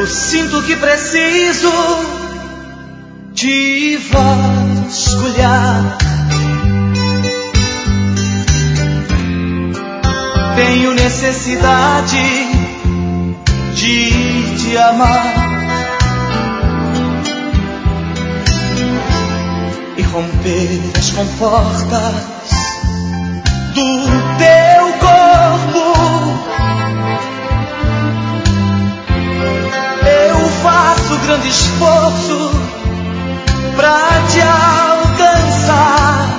Eu sinto que preciso te vasculhar. Tenho necessidade de te amar e romper as comportas do teu corpo. Eu faço grande esforço pra te alcançar.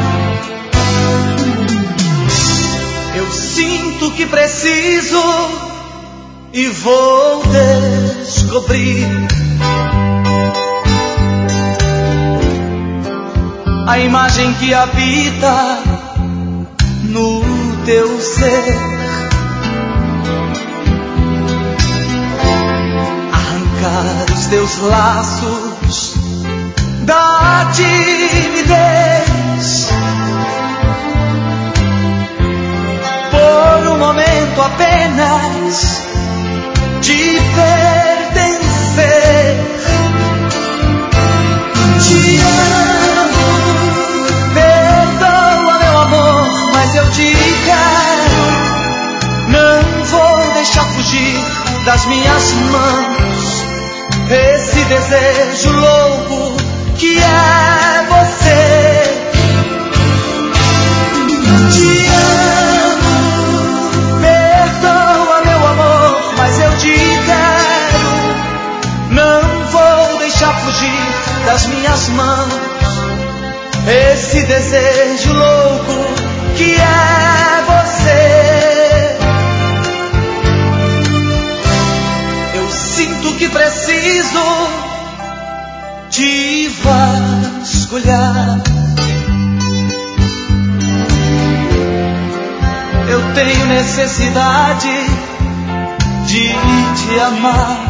Eu sinto que preciso e vou descobrir a imagem que habita no teu ser. Arrancar os teus laços da timidez, por um momento apenas te pertencer. Te amo, perdoa meu amor, mas eu te quero. Não vou deixar fugir das minhas mãos esse desejo louco que é você. Te amo, perdoa meu amor, mas eu te quero. Não vou deixar fugir das minhas mãos esse desejo louco que é você. Eu sinto que preciso te vasculhar. Eu tenho necessidade de te amar.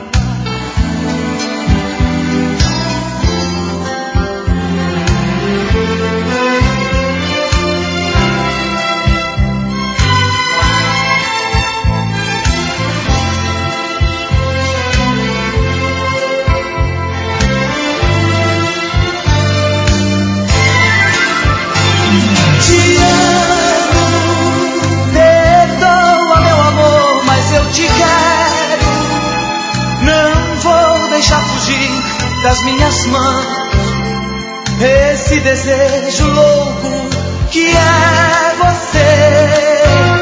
Das minhas mãos esse desejo louco que é você.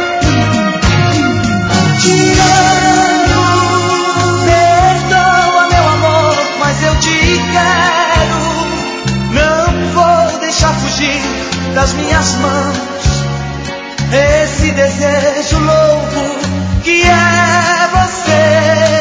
Te amo, perdoa meu amor, mas eu te quero. Não vou deixar fugir das minhas mãos esse desejo louco que é você.